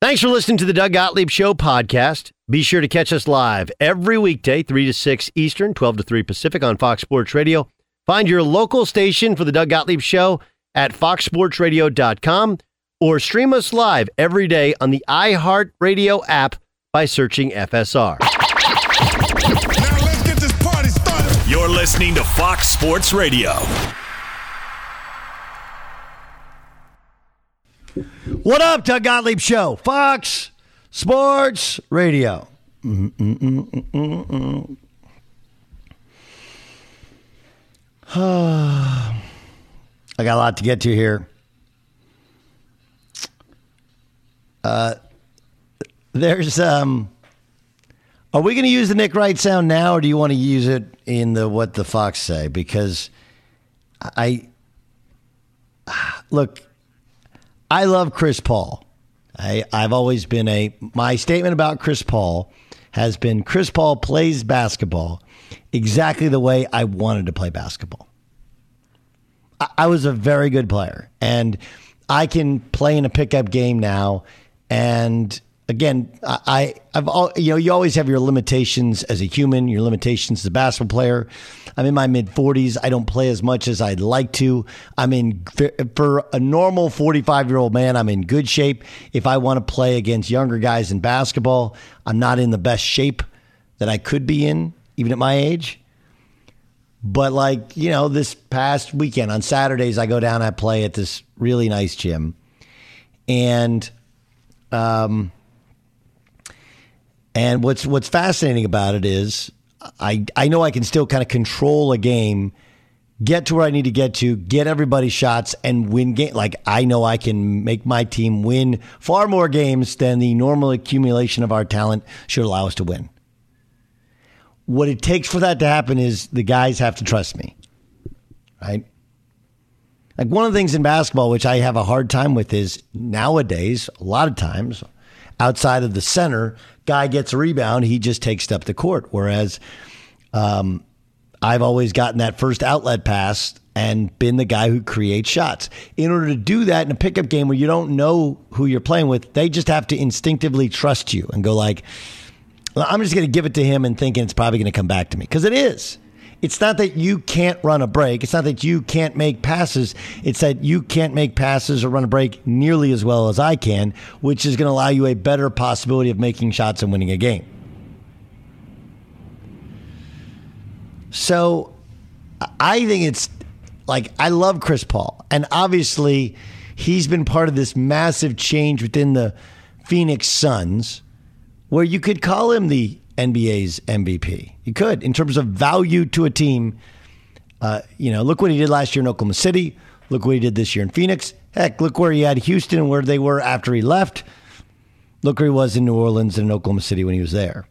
Thanks for listening to the Doug Gottlieb Show podcast. Be sure to catch us live every weekday, 3 to 6 Eastern, 12 to 3 Pacific on Fox Sports Radio. Find your local station for the Doug Gottlieb Show at foxsportsradio.com or stream us live every day on the iHeartRadio app by searching FSR. Now let's get this party started. You're listening to Fox Sports Radio. What up, Doug Gottlieb Show? Fox Sports Radio. I got a lot to get to here. There's are we going to use the Nick Wright sound now, or do you want to use it in the what the Fox say? Because look, I love Chris Paul. I've always been my statement about Chris Paul has been Chris Paul plays basketball exactly the way I wanted to play basketball. I was a very good player, and I can play in a pickup game now. And again, you always have your limitations as a human, your limitations as a basketball player. I'm in my mid-40s. I don't play as much as I'd like to. For a normal 45-year-old man, I'm in good shape. If I want to play against younger guys in basketball, I'm not in the best shape that I could be in, even at my age. But this past weekend, on Saturdays, I go down and I play at this really nice gym. And what's fascinating about it is I know I can still kind of control a game, get to where I need to get everybody's shots, and win game. I know I can make my team win far more games than the normal accumulation of our talent should allow us to win. What it takes for that to happen is the guys have to trust me, right? One of the things in basketball, which I have a hard time with, is nowadays, a lot of times, outside of the center, guy gets a rebound, he just takes it up the court. Whereas I've always gotten that first outlet pass and been the guy who creates shots. In order to do that in a pickup game where you don't know who you're playing with, they just have to instinctively trust you and go I'm just going to give it to him and thinking it's probably going to come back to me. Because it is. It's not that you can't run a break. It's not that you can't make passes. It's that you can't make passes or run a break nearly as well as I can, which is going to allow you a better possibility of making shots and winning a game. So I think it's I love Chris Paul. And obviously he's been part of this massive change within the Phoenix Suns, where you could call him the NBA's MVP. You could, in terms of value to a team. Look what he did last year in Oklahoma City. Look what he did this year in Phoenix. Heck, look where he had Houston and where they were after he left. Look where he was in New Orleans and in Oklahoma City when he was there.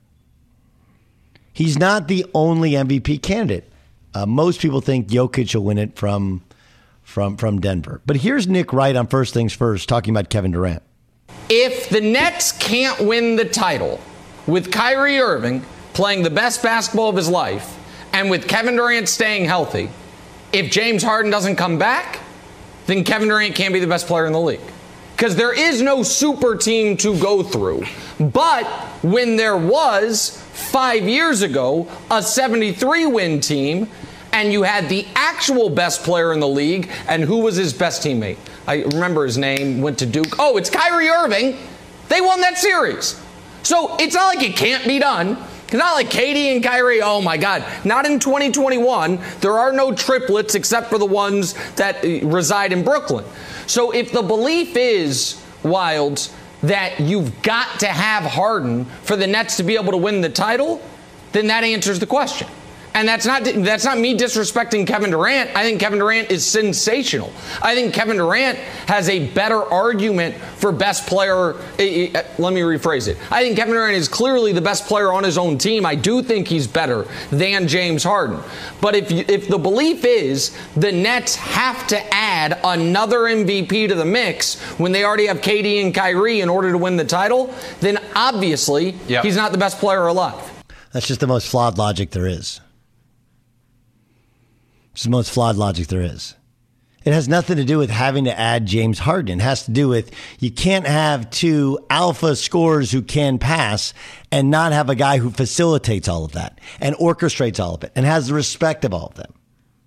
He's not the only MVP candidate. Most people think Jokic will win it from Denver. But here's Nick Wright on First Things First talking about Kevin Durant. If the Nets can't win the title with Kyrie Irving playing the best basketball of his life and with Kevin Durant staying healthy, if James Harden doesn't come back, then Kevin Durant can't be the best player in the league. Because there is no super team to go through. But when there was, 5 years ago, a 73-win team, and you had the actual best player in the league, and who was his best teammate? I remember his name, went to Duke. Oh, it's Kyrie Irving. They won that series. So it's not like it can't be done. It's not like KD and Kyrie, oh my God. Not in 2021. There are no triplets except for the ones that reside in Brooklyn. So if the belief is, Wilds, that you've got to have Harden for the Nets to be able to win the title, then that answers the question. And that's not me disrespecting Kevin Durant. I think Kevin Durant is sensational. I think Kevin Durant has a better argument for best player. Let me rephrase it. I think Kevin Durant is clearly the best player on his own team. I do think he's better than James Harden. But if the belief is the Nets have to add another MVP to the mix when they already have KD and Kyrie in order to win the title, then obviously he's not the best player alive. That's just the most flawed logic there is. It's the most flawed logic there is. It has nothing to do with having to add James Harden. It has to do with you can't have two alpha scorers who can pass and not have a guy who facilitates all of that and orchestrates all of it and has the respect of all of them.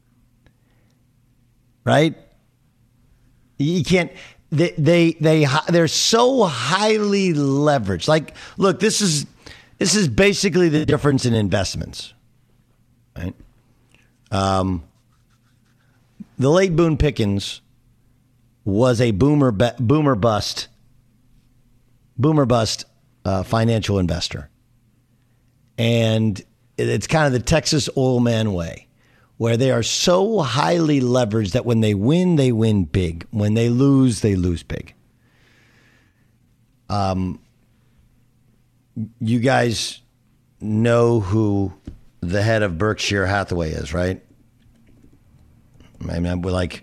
Right? You can't. They're so highly leveraged. Like, look, this is basically the difference in investments. Right? The late Boone Pickens was a boomer bust financial investor. And it's kind of the Texas oil man way, where they are so highly leveraged that when they win big. When they lose big. You guys know who the head of Berkshire Hathaway is, right? I mean, we're like,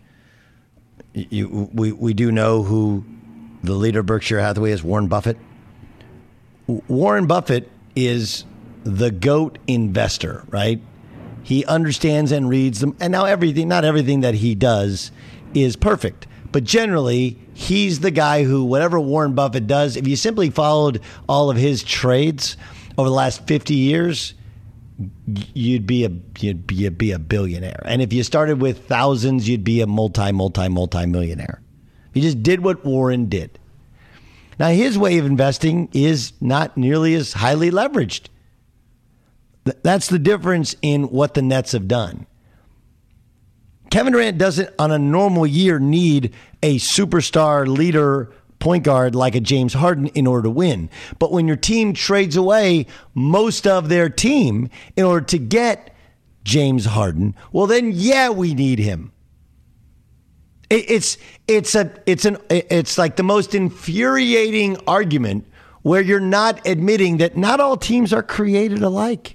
we do know who the leader of Berkshire Hathaway is, Warren Buffett. Warren Buffett is the GOAT investor, right? He understands and reads them. And now not everything that he does is perfect. But generally, he's the guy who, whatever Warren Buffett does, if you simply followed all of his trades over the last 50 years, you'd be a billionaire. And if you started with thousands, you'd be a multi-millionaire. You just did what Warren did. Now, his way of investing is not nearly as highly leveraged. That's the difference in what the Nets have done. Kevin Durant doesn't, on a normal year, need a superstar leader point guard like a James Harden in order to win. But when your team trades away most of their team in order to get James Harden, well, then, yeah, we need him. It's like the most infuriating argument where you're not admitting that not all teams are created alike.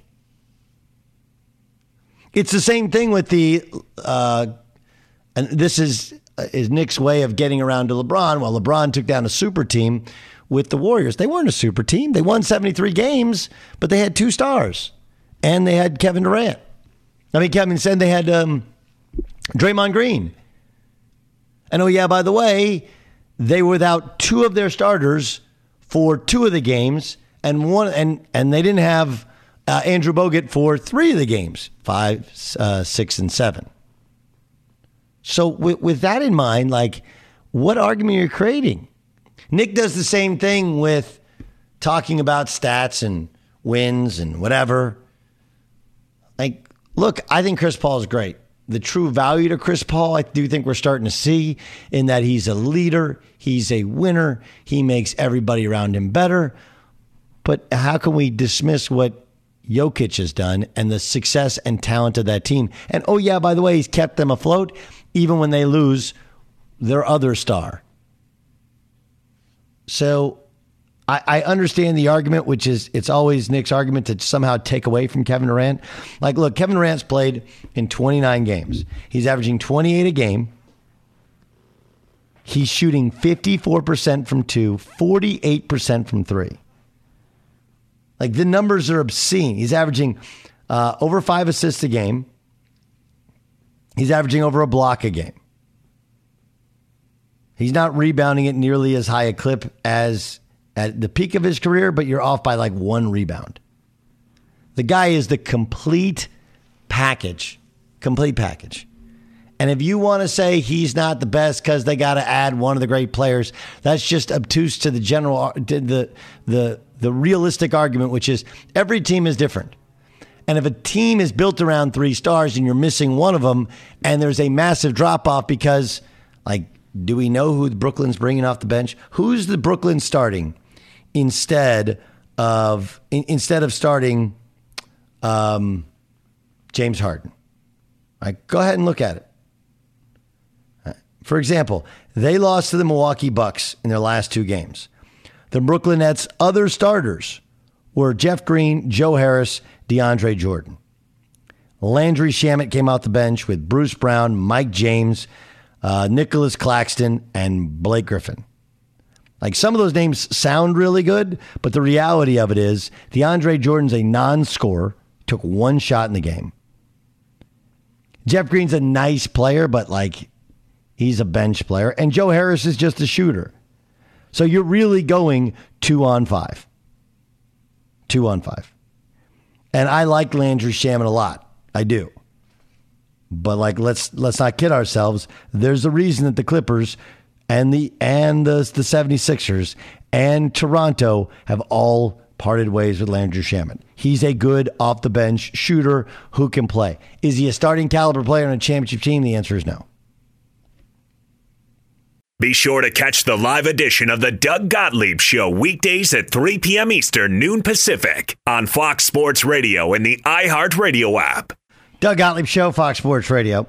It's the same thing with and this is Nick's way of getting around to LeBron. Well, LeBron took down a super team with the Warriors. They weren't a super team. They won 73 games, but they had two stars, and they had Kevin Durant. I mean, Kevin said they had Draymond Green. And oh yeah, by the way, they were without two of their starters for two of the games, and they didn't have Andrew Bogut for three of the games, 5, 6, and 7. So with that in mind, like, what argument are you creating? Nick does the same thing with talking about stats and wins and whatever. Like, look, I think Chris Paul is great. The true value to Chris Paul, I do think we're starting to see in that he's a leader, he's a winner, he makes everybody around him better. But how can we dismiss what Jokic has done and the success and talent of that team? And oh yeah, by the way, he's kept them afloat even when they lose their other star. So I understand the argument, which is it's always Nick's argument to somehow take away from Kevin Durant. Like, look, Kevin Durant's played in 29 games. He's averaging 28 a game. He's shooting 54% from 2, 48% from 3. Like, the numbers are obscene. He's averaging over 5 assists a game. He's averaging over a block a game. He's not rebounding at nearly as high a clip as at the peak of his career, but you're off by like 1 rebound. The guy is the complete package. Complete package. And if you want to say he's not the best because they got to add one of the great players, that's just obtuse to the general, the realistic argument, which is every team is different. And if a team is built around 3 stars and you're missing one of them, and there's a massive drop off because, like, do we know who Brooklyn's bringing off the bench? Who's the Brooklyn starting instead of starting James Harden? Right, go ahead and look at it. For example, they lost to the Milwaukee Bucks in their last 2 games. The Brooklyn Nets' other starters were Jeff Green, Joe Harris, DeAndre Jordan. Landry Shamet came off the bench with Bruce Brown, Mike James, Nicholas Claxton, and Blake Griffin. Like, some of those names sound really good, but the reality of it is DeAndre Jordan's a non-scorer, took 1 shot in the game. Jeff Green's a nice player, but like, He's a bench player. And Joe Harris is just a shooter. So you're really going 2-on-5. 2-on-5. And I like Landry Shamet a lot. I do. But like let's not kid ourselves. There's a reason that the Clippers and the 76ers and Toronto have all parted ways with Landry Shamet. He's a good off-the-bench shooter who can play. Is he a starting caliber player on a championship team? The answer is no. Be sure to catch the live edition of the Doug Gottlieb Show weekdays at 3 p.m. Eastern, noon Pacific on Fox Sports Radio and the iHeartRadio app. Doug Gottlieb Show, Fox Sports Radio.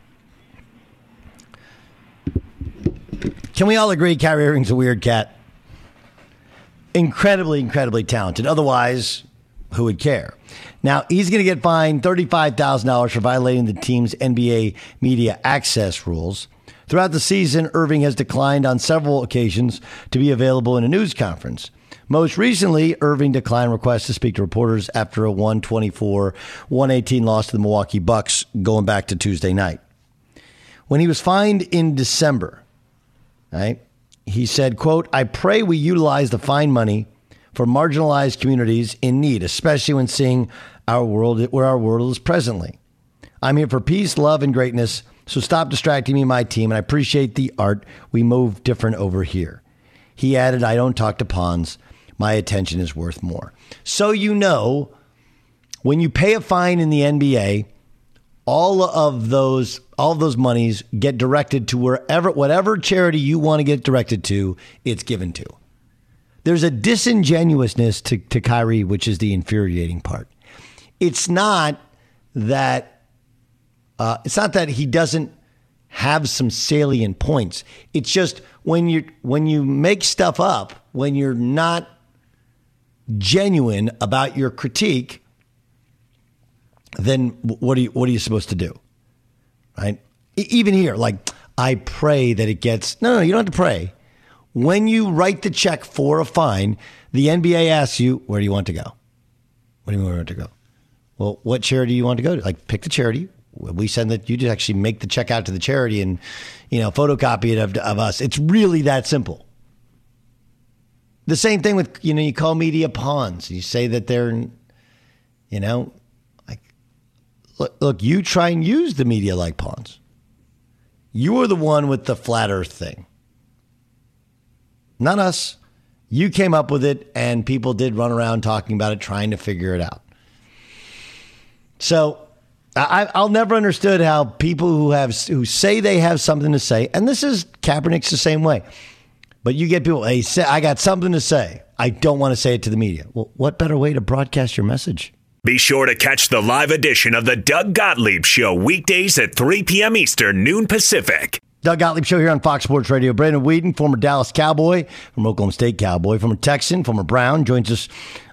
Can we all agree Kyrie Irving's a weird cat? Incredibly, incredibly talented. Otherwise, who would care? Now, he's going to get fined $35,000 for violating the team's NBA media access rules. Throughout the season, Irving has declined on several occasions to be available in a news conference. Most recently, Irving declined requests to speak to reporters after a 124-118 loss to the Milwaukee Bucks going back to Tuesday night. When he was fined in December, right, he said, quote, "I pray we utilize the fine money for marginalized communities in need, especially when seeing our world where our world is presently. I'm here for peace, love, and greatness. So stop distracting me and my team, and I appreciate the art. We move different over here." He added, "I don't talk to pawns. My attention is worth more." So you know, when you pay a fine in the NBA, all of those monies get directed to whatever charity you want to get directed to, it's given to. There's a disingenuousness to Kyrie, which is the infuriating part. It's not that he doesn't have some salient points. It's just when you make stuff up, when you're not genuine about your critique, then what are you supposed to do? Right? Even here, like, I pray that it gets... No, you don't have to pray. When you write the check for a fine, the NBA asks you, where do you want to go? What do you mean where do you want to go? Well, what charity do you want to go to? Like, pick the charity. We send that, you just actually make the check out to the charity and, photocopy it of us. It's really that simple. The same thing with, you call media pawns. You say that they're, look, you try and use the media like pawns. You were the one with the flat earth thing. Not us. You came up with it, and people did run around talking about it, trying to figure it out. So I'll never understood how people who say they have something to say, and this is Kaepernick's the same way. But you get people, hey, say, I got something to say. I don't want to say it to the media. Well, what better way to broadcast your message? Be sure to catch the live edition of the Doug Gottlieb Show weekdays at 3 p.m. Eastern, noon Pacific. Doug Gottlieb Show here on Fox Sports Radio. Brandon Weeden, former Dallas Cowboy, former Oklahoma State Cowboy, former Texan, former Brown, joins us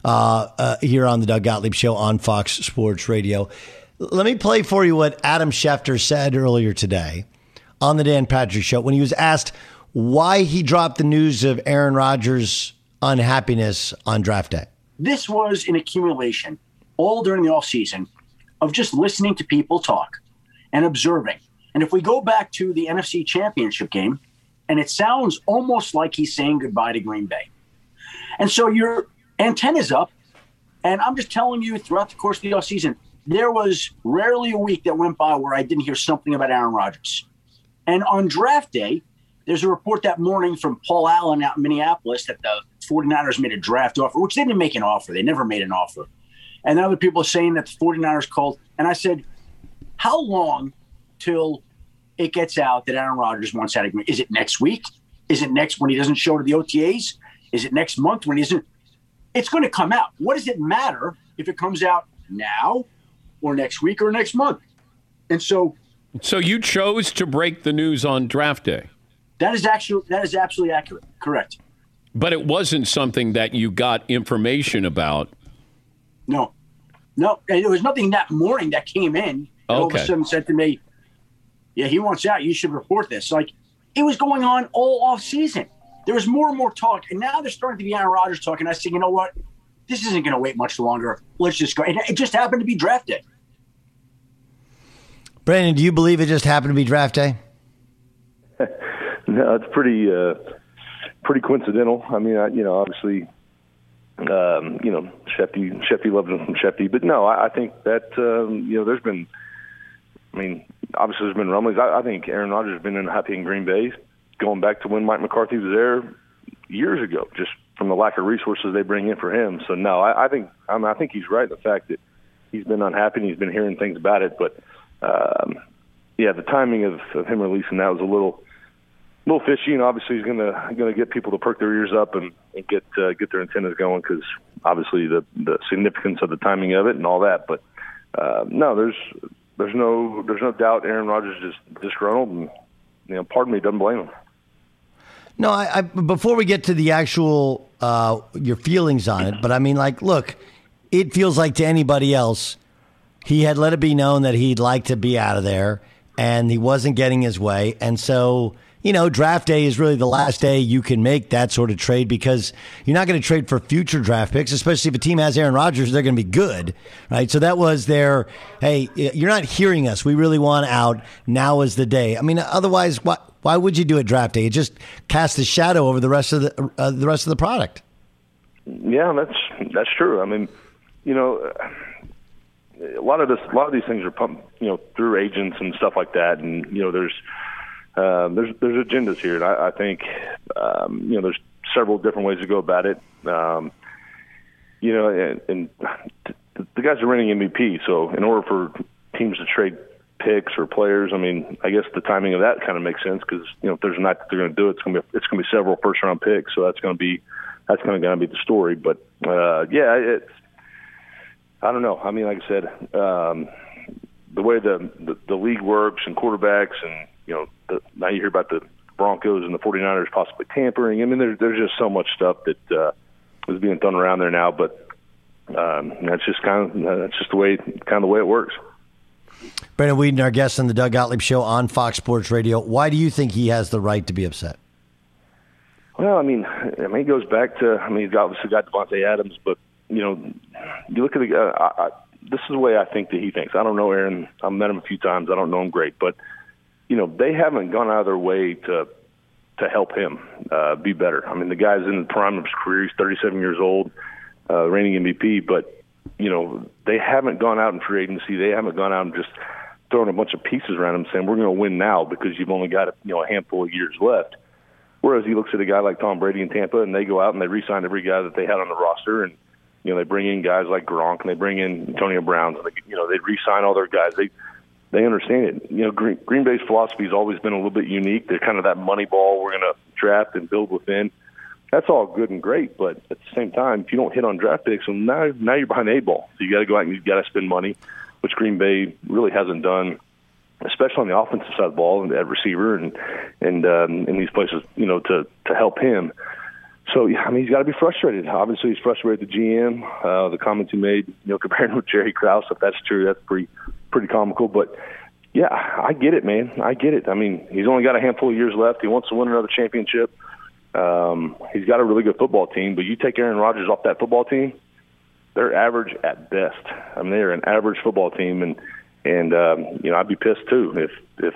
here on the Doug Gottlieb Show on Fox Sports Radio. Let me play for you what Adam Schefter said earlier today on the Dan Patrick Show when he was asked why he dropped the news of Aaron Rodgers' unhappiness on draft day. This was an accumulation all during the offseason of just listening to people talk and observing. And if we go back to the NFC Championship game, and it sounds almost like he's saying goodbye to Green Bay. And so your antenna's up, and I'm just telling you throughout the course of the offseason, there was rarely a week that went by where I didn't hear something about Aaron Rodgers. And on draft day, there's a report that morning from Paul Allen out in Minneapolis that the 49ers made a draft offer, which they didn't make an offer. They never made an offer. And other people are saying that the 49ers called. And I said, how long till it gets out that Aaron Rodgers wants out of Green Bay? Is it next week? Is it next when he doesn't show to the OTAs? Is it next month when he isn't? It's going to come out. What does it matter if it comes out now or next week or next month? And so you chose to break the news on draft day. That is absolutely accurate. Correct. But it wasn't something that you got information about. No. There was nothing that morning that came in. And all of a sudden said to me, yeah, he wants out. You should report this. Like, it was going on all off season. There was more and more talk. And now there's starting to be Aaron Rodgers talk. And I said, you know what? This isn't going to wait much longer. Let's just go. And it just happened to be draft day. Brandon, do you believe it just happened to be draft day? No, it's pretty coincidental. I mean, obviously, Shefty loves him from Shefty, but no, I think that there's been. I mean, obviously there's been rumblings. I think Aaron Rodgers has been happy in Green Bay, going back to when Mike McCarthy was there years ago, just from the lack of resources they bring in for him. So no, I think he's right in the fact that he's been unhappy and he's been hearing things about it. But the timing of him releasing that was a little fishy, and obviously he's gonna get people to perk their ears up and get their antennas going, because obviously the significance of the timing of it and all that. But no, there's no doubt Aaron Rodgers is disgruntled, and part of me doesn't blame him. No, I before we get to the actual your feelings on it, but I mean, like, look, it feels like to anybody else, he had let it be known that he'd like to be out of there, and he wasn't getting his way, and so. Draft day is really the last day you can make that sort of trade, because you're not going to trade for future draft picks, especially if a team has Aaron Rodgers, they're going to be good, right? So that was their, hey, you're not hearing us. We really want out. Now is the day. I mean, otherwise, why would you do a draft day? It just casts a shadow over the rest of the product. Yeah, that's true. I mean, a lot of these things are pumped, through agents and stuff like that, and there's agendas here, and I think there's several different ways to go about it. And the guys are running MVP, so in order for teams to trade picks or players, I mean, I guess the timing of that kind of makes sense, because if there's a night that they're going to do it, it's going to be several first round picks, so that's going to be the story. But it's, I don't know. I mean, like I said, the way the league works and quarterbacks, and now you hear about the Broncos and the 49ers possibly tampering. I mean, there's just so much stuff that is being thrown around there now. But that's just the way it works. Brandon Weeden, our guest on the Doug Gottlieb Show on Fox Sports Radio. Why do you think he has the right to be upset? Well, I mean, it goes back to, he's obviously got Devontae Adams, but you look at the this is the way I think that he thinks. I don't know Aaron. I've met him a few times. I don't know him great, but they haven't gone out of their way to help him be better. I mean, the guy's in the prime of his career. He's 37 years old, reigning MVP, but they haven't gone out in free agency. They haven't gone out and just thrown a bunch of pieces around him saying, we're going to win now because you've only got a handful of years left. Whereas he looks at a guy like Tom Brady in Tampa, and they go out and they re-sign every guy that they had on the roster, and they bring in guys like Gronk, and they bring in Antonio Brown, and they re-sign all their guys. They understand it. Green Bay's philosophy has always been a little bit unique. They're kind of that money ball. We're going to draft and build within. That's all good and great, but at the same time, if you don't hit on draft picks, well, now you're behind the 8 ball. So you got to go out and you got to spend money, which Green Bay really hasn't done, especially on the offensive side of the ball and at receiver and in these places, to help him. So, he's got to be frustrated. Obviously, he's frustrated with the GM. The comments he made, comparing him with Jerry Krause, if that's true, that's pretty comical. But, yeah, I get it, man. I get it. I mean, he's only got a handful of years left. He wants to win another championship. He's got a really good football team. But you take Aaron Rodgers off that football team, they're average at best. I mean, they're an average football team. And I'd be pissed, too, if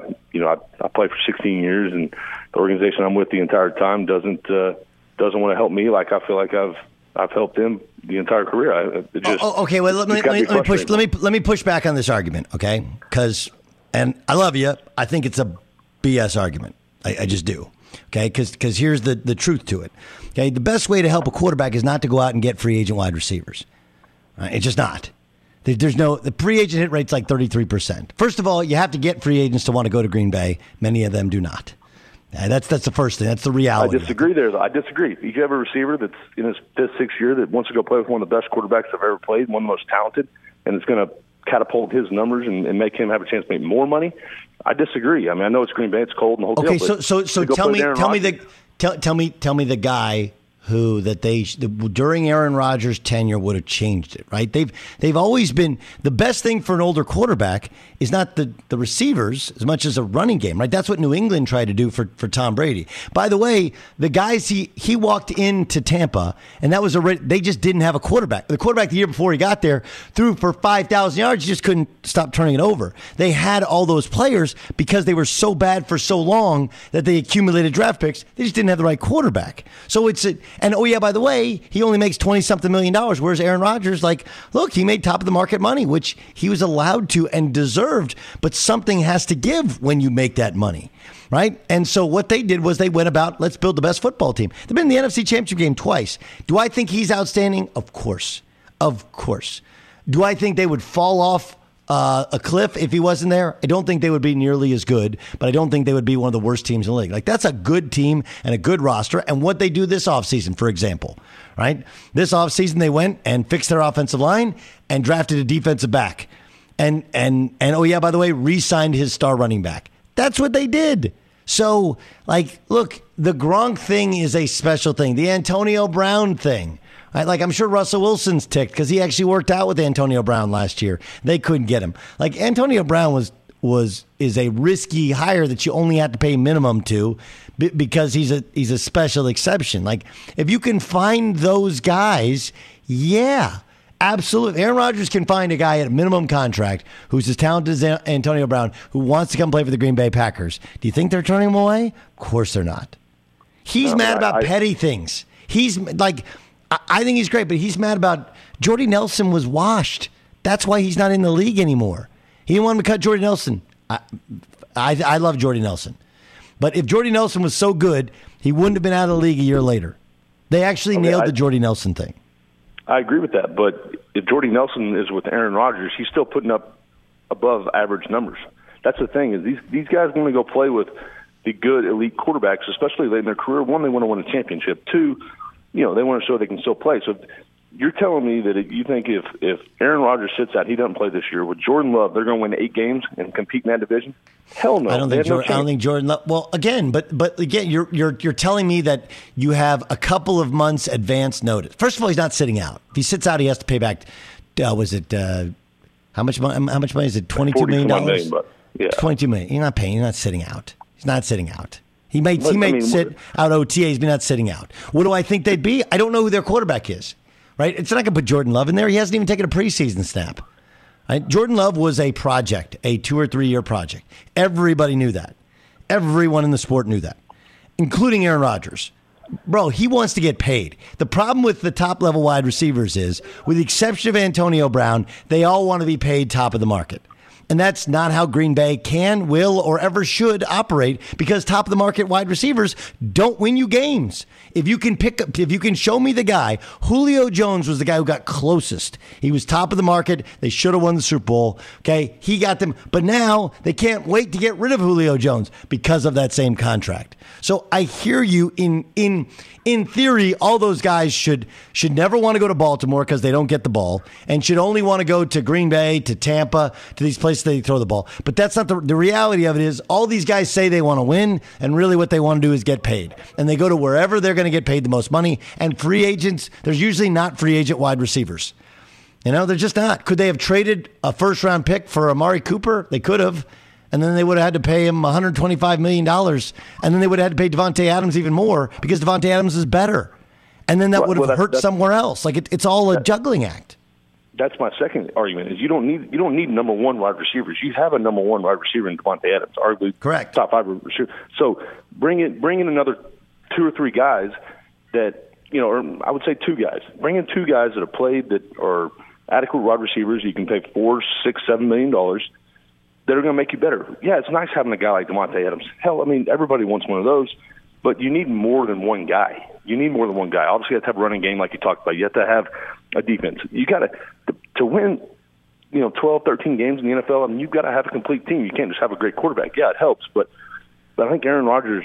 I played for 16 years and the organization I'm with the entire time doesn't want to help me like I feel like I've helped them the entire career. Okay, well, let me push back on this argument, okay? And I love you. I think it's a BS argument. I just do, okay? Because here's the truth to it. Okay, the best way to help a quarterback is not to go out and get free agent wide receivers. Right? It's just not. The free agent hit rate's like 33%. First of all, you have to get free agents to want to go to Green Bay. Many of them do not. That's the first thing. That's the reality. I disagree there, though. I disagree. If you have a receiver that's in his 5th, 6th year that wants to go play with one of the best quarterbacks I've ever played, one of the most talented, and it's going to catapult his numbers and make him have a chance to make more money, I disagree. I know it's Green Bay, it's cold and the whole deal. Okay, so tell me the guy during Aaron Rodgers' tenure would have changed it, right? They've always been the best thing for an older quarterback is not the receivers as much as a running game, right? That's what New England tried to do for Tom Brady. By the way, the guys he walked into Tampa, and that was they just didn't have a quarterback. The quarterback the year before he got there threw for 5,000 yards, just couldn't stop turning it over. They had all those players because they were so bad for so long that they accumulated draft picks. They just didn't have the right quarterback. So and oh yeah, by the way, he only makes $20-something million, whereas Aaron Rodgers, look, he made top of the market money, which he was allowed to and deserved, but something has to give when you make that money, right? And so what they did was they went about, let's build the best football team. They've been in the NFC Championship game twice. Do I think he's outstanding? Of course. Of course. Do I think they would fall off a cliff if he wasn't there? I don't think they would be nearly as good, but I don't think they would be one of the worst teams in the league. That's a good team and a good roster. And what they do this offseason, for example, right? This offseason they went and fixed their offensive line and drafted a defensive back. And oh yeah, by the way, re-signed his star running back. That's what they did. So, look, the Gronk thing is a special thing. The Antonio Brown thing. Right? I'm sure Russell Wilson's ticked because he actually worked out with Antonio Brown last year. They couldn't get him. Antonio Brown is a risky hire that you only have to pay minimum to because he's a special exception. If you can find those guys, yeah, absolutely. Aaron Rodgers can find a guy at a minimum contract who's as talented as Antonio Brown who wants to come play for the Green Bay Packers. Do you think they're turning him away? Of course they're not. He's mad about petty things. He's I think he's great, but he's mad about Jordy Nelson was washed. That's why he's not in the league anymore. He didn't want him to cut Jordy Nelson. I love Jordy Nelson. But if Jordy Nelson was so good, he wouldn't have been out of the league a year later. They actually nailed the Jordy Nelson thing. I agree with that, but if Jordy Nelson is with Aaron Rodgers, he's still putting up above average numbers. That's the thing, is these guys want to go play with the good elite quarterbacks, especially late in their career. One, they want to win a championship. Two, they want to show they can still play. So you're telling me that you think if Aaron Rodgers sits out, he doesn't play this year, with Jordan Love, they're going to win 8 games and compete in that division? Hell no. I don't think Jordan Love. Well, again, but again, you're telling me that you have a couple of months advance notice. First of all, he's not sitting out. If he sits out, he has to pay back. Was it how much money? How much money is it? $22 million. Yeah. $22 million. You're not paying. You're not sitting out. He's not sitting out. He may sit out OTAs, but not sitting out. What do I think they'd be? I don't know who their quarterback is. Right? It's not going to put Jordan Love in there. He hasn't even taken a preseason snap. Right? Jordan Love was a project, a 2 or 3 year project. Everybody knew that. Everyone in the sport knew that, including Aaron Rodgers. Bro, he wants to get paid. The problem with the top level wide receivers is, with the exception of Antonio Brown, they all want to be paid top of the market. And that's not how Green Bay can, will, or ever should operate, because top of the market wide receivers don't win you games. If you can show me the guy, Julio Jones was the guy who got closest. He was top of the market. They should have won the Super Bowl. Okay, he got them, but now they can't wait to get rid of Julio Jones because of that same contract. So I hear you. In theory, all those guys should never want to go to Baltimore because they don't get the ball, and should only want to go to Green Bay, to Tampa, to these places they throw the ball. But that's not the reality of it. Is all these guys say they want to win, and really what they want to do is get paid. And they go to wherever they're going to get paid the most money. And free agents, there's usually not free agent wide receivers. They're just not. Could they have traded a first-round pick for Amari Cooper? They could have. And then they would have had to pay him $125 million. And then they would have had to pay Devontae Adams even more because Devontae Adams is better. And then that would have hurt somewhere else. It's all a juggling act. That's my second argument, is you don't need number one wide receivers. You have a number one wide receiver in Devontae Adams, arguably correct, top 5 receiver. So bring in another 2 or 3 guys that, or I would say 2 guys. Bring in 2 guys that have played, that are adequate wide receivers. You can pay $4, $6, $7 million. That are going to make you better. Yeah, it's nice having a guy like Devontae Adams. Hell, everybody wants one of those, but you need more than one guy. Obviously, you have to have a running game like you talked about. You have to have a defense. You got to win, 12, 13 games in the NFL. You've got to have a complete team. You can't just have a great quarterback. Yeah, it helps, but I think Aaron Rodgers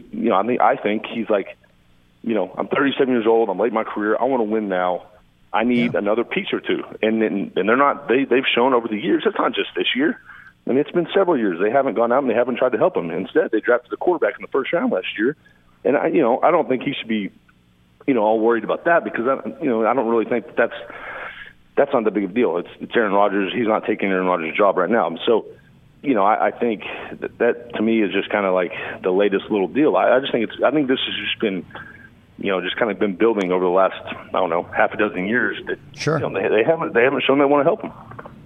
I think he's like, I'm 37 years old. I'm late in my career. I want to win now. I need another piece or two, and they're not. They've shown over the years. It's not just this year. It's been several years. They haven't gone out and they haven't tried to help him. Instead, they drafted a quarterback in the first round last year. And I don't think he should be, all worried about that because I don't really think that's not the big of a deal. It's Aaron Rodgers. He's not taking Aaron Rodgers' job right now. So, I think that to me is just kind of like the latest little deal. I think this has just been, just kind of been building over the last, I don't know, half a dozen years. That, sure. They haven't shown they want to help him.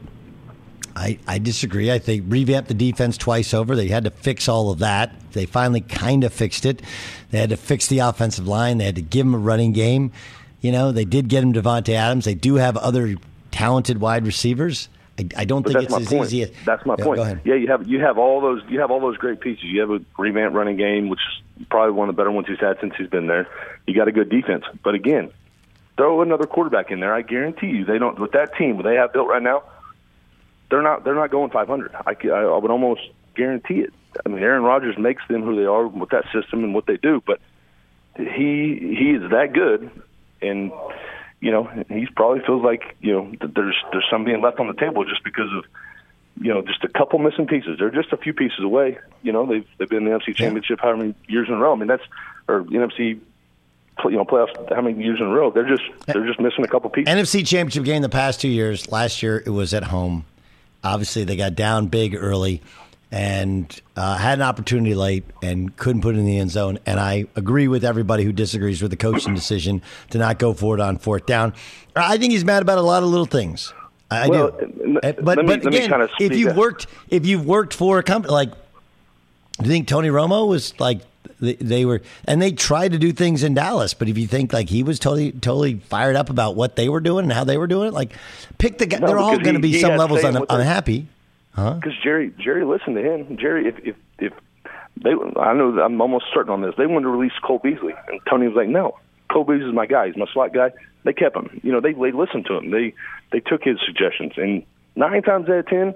I disagree. I think revamped the defense twice over. They had to fix all of that. They finally kind of fixed it. They had to fix the offensive line. They had to give him a running game. They did get him Davante Adams. They do have other talented wide receivers. I don't think it's as easy as that's my point. Go ahead. Yeah, you have all those great pieces. You have a revamped running game, which is probably one of the better ones he's had since he's been there. You got a good defense, but again, throw another quarterback in there. I guarantee you, they don't with that team they have built right now. They're not going 500. I would almost guarantee it. I mean, Aaron Rodgers makes them who they are with that system and what they do, but he is that good, and he probably feels like that there's something left on the table just because of just a couple missing pieces. They're just a few pieces away. They've been in the NFC Championship how many years in a row? I mean or NFC playoffs how many years in a row? They're just missing a couple pieces. NFC Championship game the past 2 years. Last year it was at home. Obviously they got down big early and had an opportunity late and couldn't put it in the end zone. And I agree with everybody who disagrees with the coaching decision to not go for it on fourth down. I think he's mad about a lot of little things. I do. But again, kind of if you've worked for a company, like, do you think Tony Romo was like, they tried to do things in Dallas, but if you think like he was totally fired up about what they were doing and how they were doing it, like pick the guy. No, they're all going to be some levels unhappy. Because Jerry listened to him. Jerry, if they, I know I'm almost certain on this. They wanted to release Cole Beasley, and Tony was like, "No, Cole Beasley is my guy. He's my slot guy." They kept him. They listened to him. They took his suggestions, and 9 times out of 10,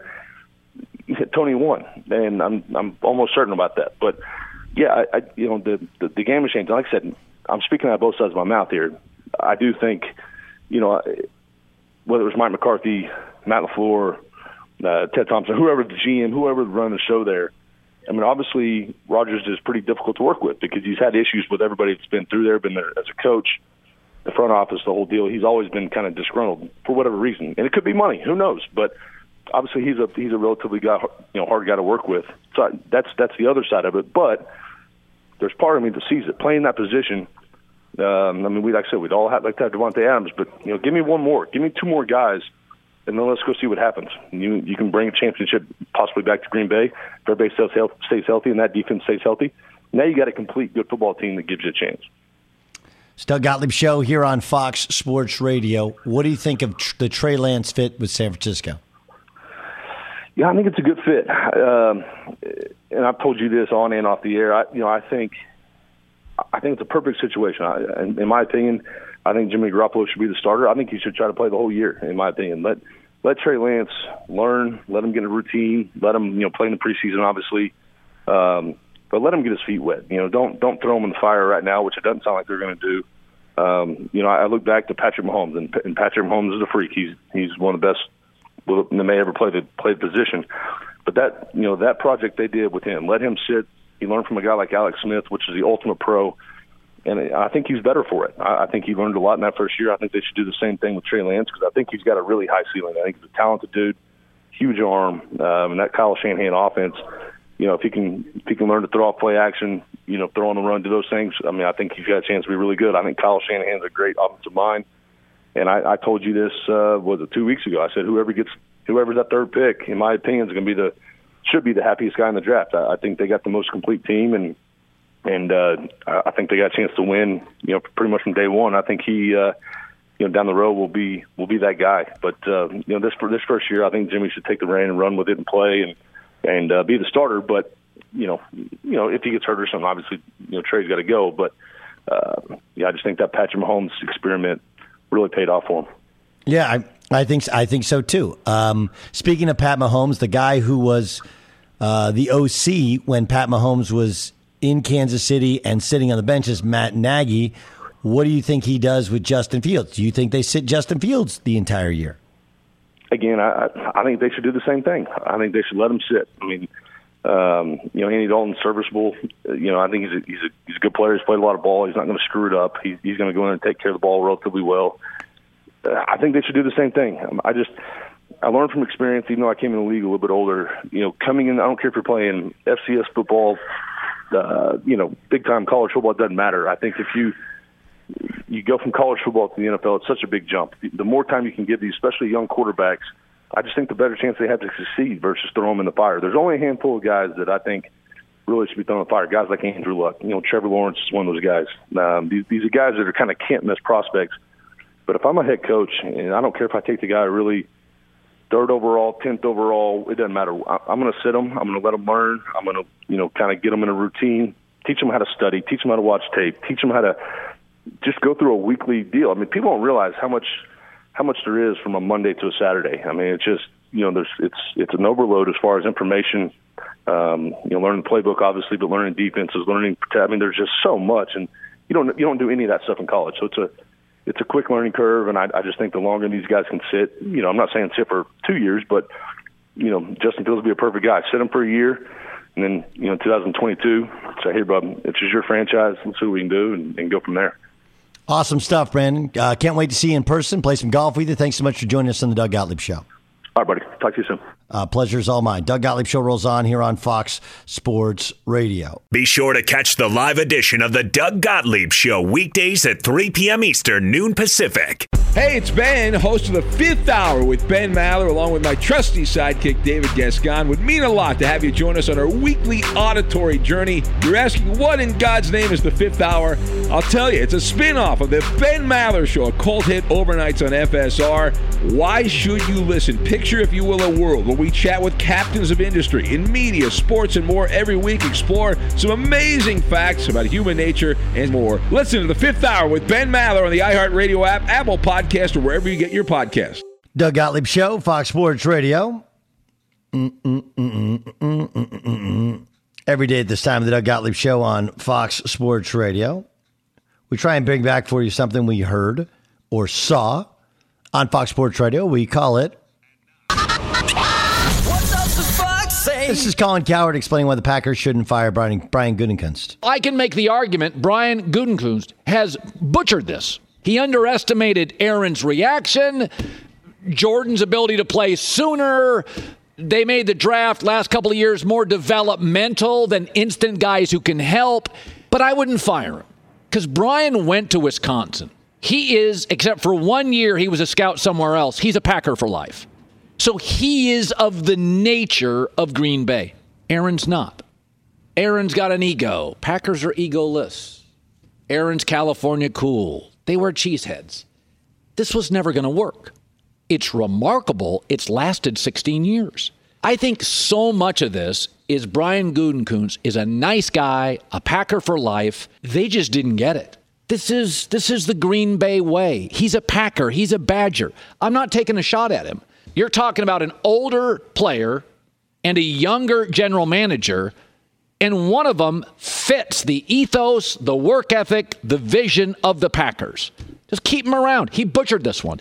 Tony won, and I'm almost certain about that. But yeah, the game has changed. Like I said, I'm speaking out of both sides of my mouth here. I do think, whether it was Mike McCarthy, Matt LaFleur, Ted Thompson, whoever the GM, whoever run the show there. I mean, obviously, Rodgers is pretty difficult to work with because he's had issues with everybody that's been through there, been there as a coach, the front office, the whole deal. He's always been kind of disgruntled for whatever reason, and it could be money. Who knows? But obviously, he's a relatively hard guy to work with. So that's the other side of it. But there's part of me that sees it playing that position. I mean, like I said, we'd all like to have Davante Adams, but give me one more, give me 2 more guys. And then let's go see what happens. You can bring a championship possibly back to Green Bay if everybody stays healthy and that defense stays healthy. Now you got a complete good football team that gives you a chance. It's Doug Gottlieb Show here on Fox Sports Radio. What do you think of the Trey Lance fit with San Francisco? Yeah, I think it's a good fit. And I've told you this on and off the air. I think it's a perfect situation. In my opinion, I think Jimmy Garoppolo should be the starter. I think he should try to play the whole year, in my opinion. Let Trey Lance learn, let him get a routine, let him play in the preseason, obviously, but let him get his feet wet. Don't throw him in the fire right now, which it doesn't sound like they're going to do. I look back to Patrick Mahomes, and Patrick Mahomes is a freak. He's one of the best that may ever play the position. But that project they did with him, let him sit. He learned from a guy like Alex Smith, which is the ultimate pro. And I think he's better for it. I think he learned a lot in that first year. I think they should do the same thing with Trey Lance because I think he's got a really high ceiling. I think he's a talented dude, huge arm, and that Kyle Shanahan offense. If he can learn to throw off play action, throw on the run, do those things. I mean, I think he's got a chance to be really good. I think Kyle Shanahan's a great offensive mind. And I told you this 2 weeks ago. I said whoever's that third pick, in my opinion, is going to should be the happiest guy in the draft. I think they got the most complete team and I think they got a chance to win, pretty much from day one. I think he, down the road will be that guy. But this first year, I think Jimmy should take the reign and run with it and play and be the starter. But if he gets hurt or something, obviously, Trey's got to go. But I just think that Patrick Mahomes experiment really paid off for him. Yeah, I think so too. Speaking of Pat Mahomes, the guy who was the OC when Pat Mahomes was in Kansas City and sitting on the bench is Matt Nagy. What do you think he does with Justin Fields? Do you think they sit Justin Fields the entire year? Again, I think they should do the same thing. I think they should let him sit. I mean, Andy Dalton's serviceable. I think he's a good player. He's played a lot of ball. He's not going to screw it up. He's going to go in and take care of the ball relatively well. I think they should do the same thing. I learned from experience, even though I came in the league a little bit older. Coming in, I don't care if you're playing FCS football, big time college football. It doesn't matter. I think if you go from college football to the NFL, it's such a big jump. The more time you can give these, especially young quarterbacks, I just think the better chance they have to succeed versus throw them in the fire. There's only a handful of guys that I think really should be thrown in the fire. Guys like Andrew Luck. Trevor Lawrence is one of those guys. These are guys that are kind of can't-miss prospects. But if I'm a head coach, and I don't care if I take the guy really 3rd overall, 10th overall, it doesn't matter. I'm going to sit them. I'm going to let them learn. I'm going to, kind of get them in a routine, teach them how to study, teach them how to watch tape, teach them how to just go through a weekly deal. I mean, people don't realize how much there is from a Monday to a Saturday. I mean, it's just, it's an overload as far as information. Learning the playbook, obviously, but learning defenses, there's just so much, and you don't do any of that stuff in college. So it's a quick learning curve, and I just think the longer these guys can sit, I'm not saying sit for 2 years, but Justin Fields would be a perfect guy. Sit him for a year, and then 2022, say, hey, bro, it's just your franchise. Let's see what we can do, and go from there. Awesome stuff, Brandon. Can't wait to see you in person, play some golf with you. Thanks so much for joining us on the Doug Gottlieb Show. All right, buddy. Talk to you soon. Pleasure's all mine. Doug Gottlieb Show rolls on here on Fox Sports Radio. Be sure to catch the live edition of the Doug Gottlieb Show weekdays at 3 p.m. Eastern, noon Pacific. Hey, it's Ben, host of the 5th Hour with Ben Maller, along with my trusty sidekick, David Gascon. Would mean a lot to have you join us on our weekly auditory journey. You're asking, what in God's name is the 5th Hour? I'll tell you, it's a spin-off of the Ben Maller Show, a cult hit overnights on FSR. Why should you listen? Picture, if you will, a world where we chat with captains of industry in media, sports, and more every week. Explore some amazing facts about human nature and more. Listen to the 5th Hour with Ben Maller on the iHeartRadio app, Apple Podcast, or wherever you get your podcast. Doug Gottlieb Show, Fox Sports Radio. Every day at this time, the Doug Gottlieb Show on Fox Sports Radio. We try and bring back for you something we heard or saw on Fox Sports Radio. We call it... This is Colin Cowherd explaining why the Packers shouldn't fire Brian Gutekunst. I can make the argument Brian Gutekunst has butchered this. He underestimated Aaron's reaction, Jordan's ability to play sooner. They made the draft last couple of years more developmental than instant guys who can help. But I wouldn't fire him because Brian went to Wisconsin. He is, except for 1 year, he was a scout somewhere else. He's a Packer for life. So he is of the nature of Green Bay. Aaron's not. Aaron's got an ego. Packers are egoless. Aaron's California cool. They wear cheeseheads. This was never going to work. It's remarkable it's lasted 16 years. I think so much of this is Brian Gutekunst is a nice guy, a Packer for life. They just didn't get it. This is the Green Bay way. He's a Packer. He's a Badger. I'm not taking a shot at him. You're talking about an older player and a younger general manager, and one of them fits the ethos, the work ethic, the vision of the Packers. Just keep him around. He butchered this one.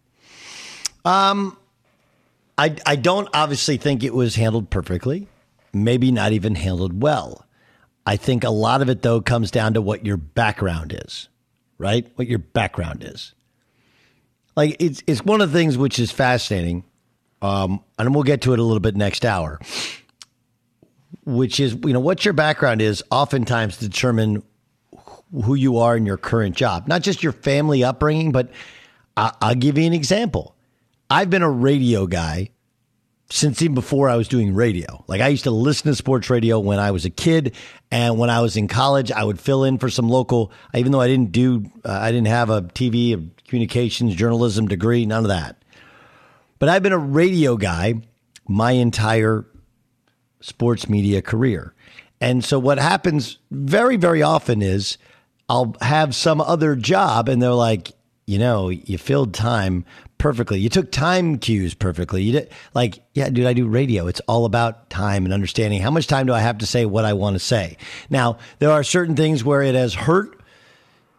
I don't obviously think it was handled perfectly, maybe not even handled well. I think a lot of it, though, comes down to what your background is, right? What your background is. Like, it's one of the things which is fascinating, and we'll get to it a little bit next hour, which is, what your background is oftentimes determine who you are in your current job. Not just your family upbringing, but I'll give you an example. I've been a radio guy since even before I was doing radio. Like, I used to listen to sports radio when I was a kid, and when I was in college, I would fill in for some local, even though I didn't have a TV, a communications, journalism degree, none of that. But I've been a radio guy my entire sports media career. And so what happens very, very often is I'll have some other job, and they're like, you filled time perfectly. You took time cues perfectly. You did, yeah, dude, I do radio. It's all about time and understanding how much time do I have to say what I want to say. Now, there are certain things where it has hurt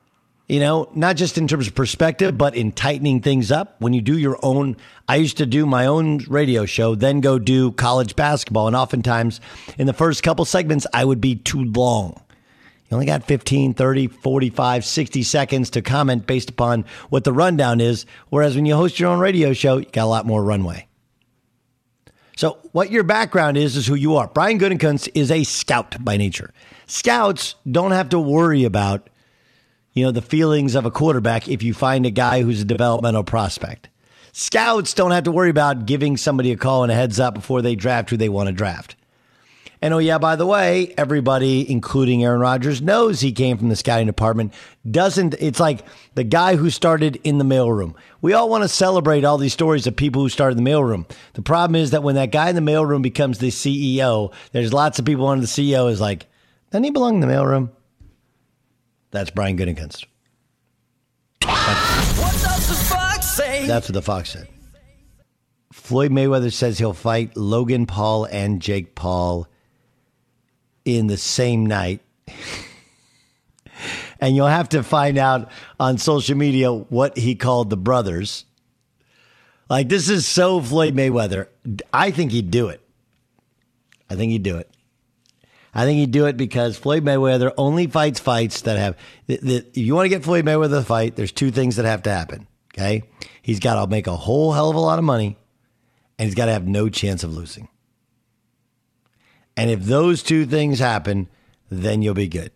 not just in terms of perspective, but in tightening things up. When you do your own, I used to do my own radio show, then go do college basketball. And oftentimes in the first couple segments, I would be too long. You only got 15, 30, 45, 60 seconds to comment based upon what the rundown is. Whereas when you host your own radio show, you got a lot more runway. So what your background is who you are. Brian Gutekunst is a scout by nature. Scouts don't have to worry about the feelings of a quarterback if you find a guy who's a developmental prospect. Scouts don't have to worry about giving somebody a call and a heads up before they draft who they want to draft. And by the way, everybody, including Aaron Rodgers, knows he came from the scouting department. It's like the guy who started in the mailroom. We all want to celebrate all these stories of people who started in the mailroom. The problem is that when that guy in the mailroom becomes the CEO, there's lots of people under the CEO is like, doesn't he belong in the mailroom? That's Brian Gutekunst. What does the Fox say? That's what the Fox said. Floyd Mayweather says he'll fight Logan Paul and Jake Paul in the same night. And you'll have to find out on social media what he called the brothers. Like, this is so Floyd Mayweather. I think he'd do it. I think he'd do it because Floyd Mayweather only fights that have... If you want to get Floyd Mayweather to fight, there's two things that have to happen, okay? He's got to make a whole hell of a lot of money, and he's got to have no chance of losing. And if those two things happen, then you'll be good.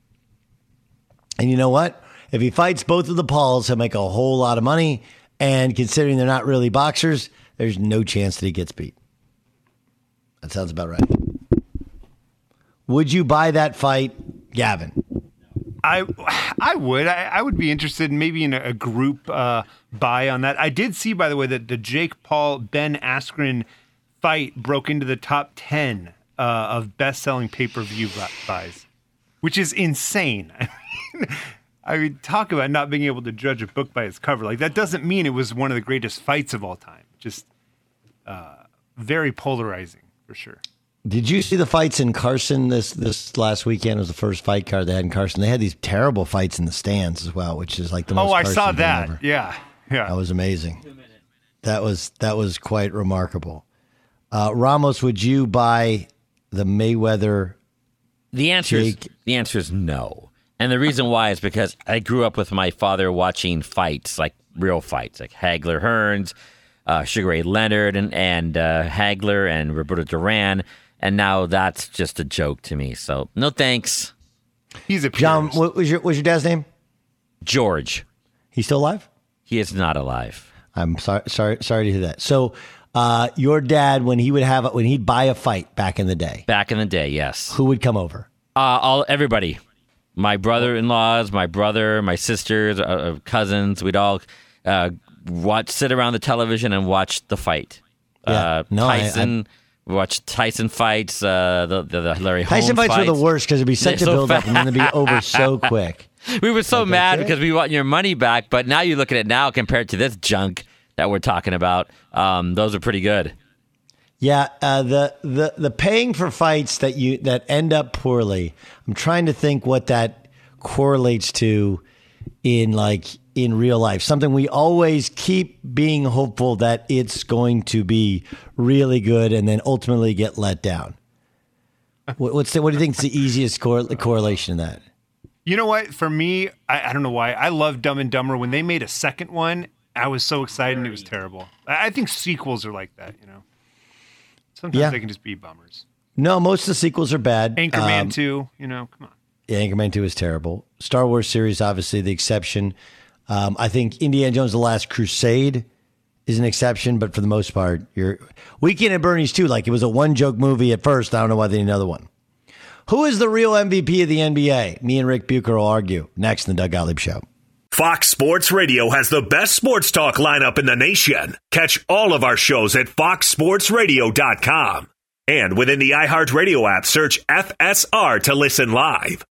And you know what? If he fights both of the Pauls, he'll make a whole lot of money, and considering they're not really boxers, there's no chance that he gets beat. That sounds about right. Would you buy that fight, Gavin? I would. I would be interested maybe in a group buy on that. I did see, by the way, that the Jake Paul-Ben Askren fight broke into the top 10 of best-selling pay-per-view buys, which is insane. I mean, talk about not being able to judge a book by its cover. Like, that doesn't mean it was one of the greatest fights of all time. Just very polarizing, for sure. Did you see the fights in Carson this last weekend? It was the first fight card they had in Carson. They had these terrible fights in the stands as well, which is like the most I Carson saw thing that. ever. Yeah. That was amazing. That was quite remarkable. Ramos, would you buy the Mayweather? The answer is no. And the reason why is because I grew up with my father watching fights, like real fights, like Hagler Hearns, Sugar Ray Leonard, and Hagler and Roberto Duran. And now that's just a joke to me. So no thanks. He's a purist. John, what was your dad's name? George. He's still alive? He is not alive. I'm sorry to hear that. So your dad, when he'd buy a fight back in the day. Back in the day, yes. Who would come over? Everybody. My brother-in-laws, my brother, my sisters, cousins. We'd all sit around the television and watch the fight. Yeah. Tyson. We watched Tyson fights, the Larry Holmes Tyson fights were the worst because it'd be such a build-up and then it'd be over so quick. We were so mad because we want your money back, but now you look at it now compared to this junk that we're talking about. Those are pretty good. Yeah, the paying for fights that end up poorly. I'm trying to think what that correlates to in real life. Something we always keep being hopeful that it's going to be really good and then ultimately get let down. What do you think is the easiest correlation in that? You know what? For me, I don't know why. I love Dumb and Dumber. When they made a second one, I was so excited and it was terrible. I think sequels are like that, Sometimes they can just be bummers. No, most of the sequels are bad. Anchorman 2, come on. Yeah, Anchorman 2 is terrible. Star Wars series, obviously, the exception. I think Indiana Jones: The Last Crusade is an exception, but for the most part, your Weekend at Bernie's too. Like, it was a one-joke movie at first. I don't know why they need another one. Who is the real MVP of the NBA? Me and Rick Bucher will argue next in the Doug Gottlieb Show. Fox Sports Radio has the best sports talk lineup in the nation. Catch all of our shows at foxsportsradio.com. And within the iHeartRadio app, search FSR to listen live.